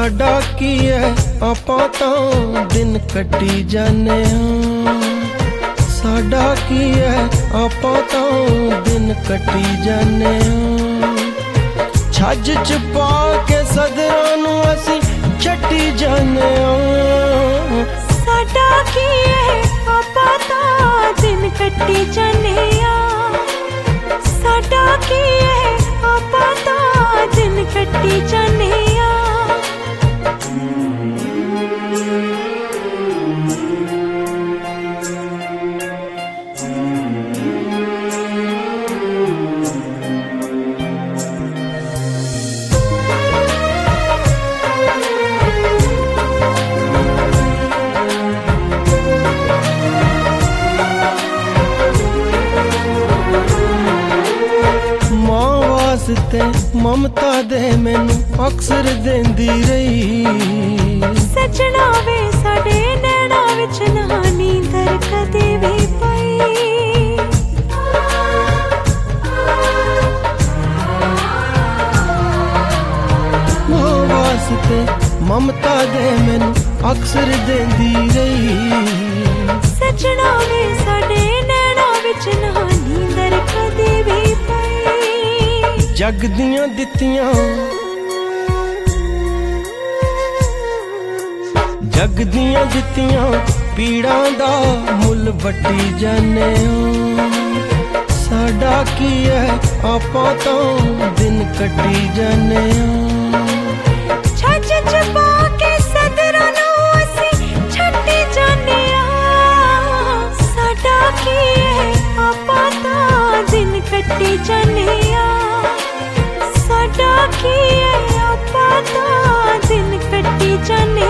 साडा की है आपां तां दिन कट्टी जाने साडा की है आपां तां दिन कट्टी जाने छज च पा के सदरां नूं असीं छट्टी जाने साडा की है आपां तां दिन कट्टी जाने साडा की है आपां तां दिन कट्टी जाने ते ममता दे मैनू अक्सर देंदी रही सजना वे साडे नैना विच ना नींदर कदे भी पई मां वास्ते ममता दे मैनू अक्सर देंदी रही सजना वे साडे नैना विच ना नींदर कदे भी पई जग दियां दित्तियां जग दियां दित्तियां पीड़ां दा मुल वट्टी जाने साडा की है आपां तां दिन कट्टी जाने छज च पा के सदरां नूं असीं छट्टी जाने साडा की है आपां तां दिन कट्टी जाने साडा की है आपां तां दिन कट्टी जाने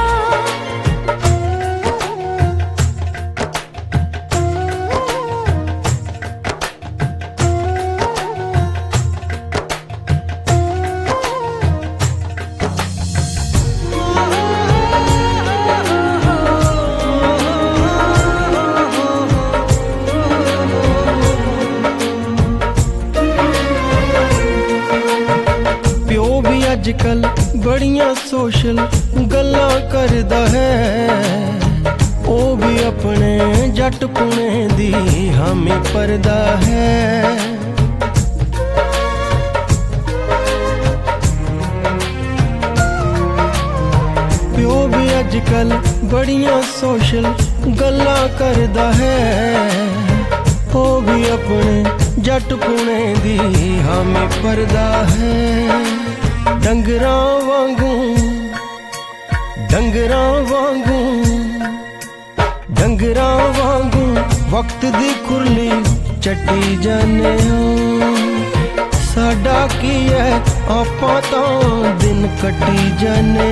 अजकल बड़ियां सोशल गल्लां करदा है ओ भी अपने जट पुणे दी हामी परदा है प्यो भी अजकल बड़ियां सोशल गल्लां करदा है ओ भी अपने जट पुणे दी हामी परदा है डंगरां वांगू वक्त दी खुरली चट्टी जाने साडा की है आपां तां दिन कट्टी जाने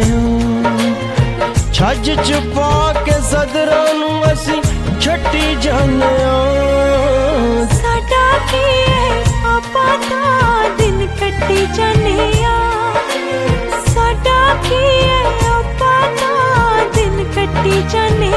छज च पा के सदरां नूं असीं छट्टी जाने साडा की है आपां तां दिन कट्टी जाने साडा की है आपां तां दिन कट्टी जाने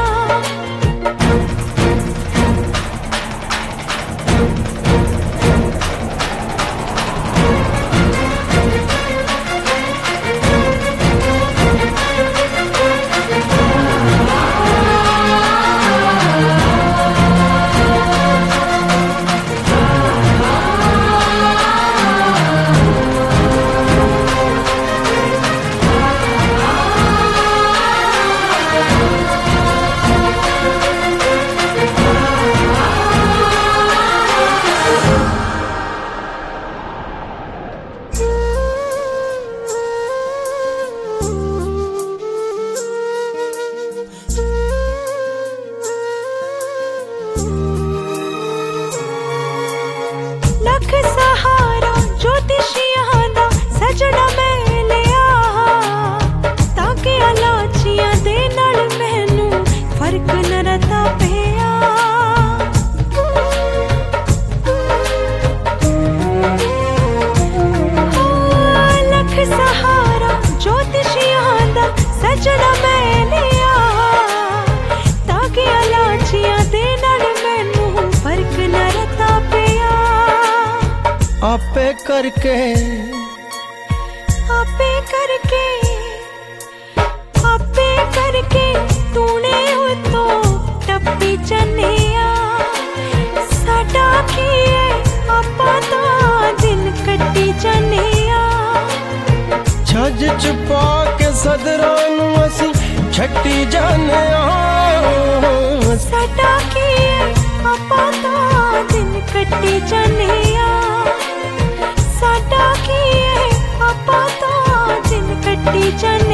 लख सहारा ज्योतिषियां दा सजना मैं लिया ताकि लाचियां दे नाल मैनू फर्क न रता पिया लख सहारा ज्योतिषियां दा सजना मैं लिया ताकि लाचियां दे नाल मैनू फर्क न रता पिया आपे करके ਕਾਲਜ ਚ ਪਾ ਕੇ ਸਦਰਾਂ ਨੂੰ ਅਸੀਂ ਛੱਟੀ ਜਾਂਦੇ ਆ ਸਾਡਾ ਕੀ ਏ ਆਪਾਂ ਤਾਂ ਦਿਨ ਕੱਟੀ ਜਾਂਦੇ ਆ ਸਾਡਾ ਕੀ ਏ ਆਪਾਂ ਤਾਂ ਦਿਨ ਕੱਟੀ ਜਾਂਦੇ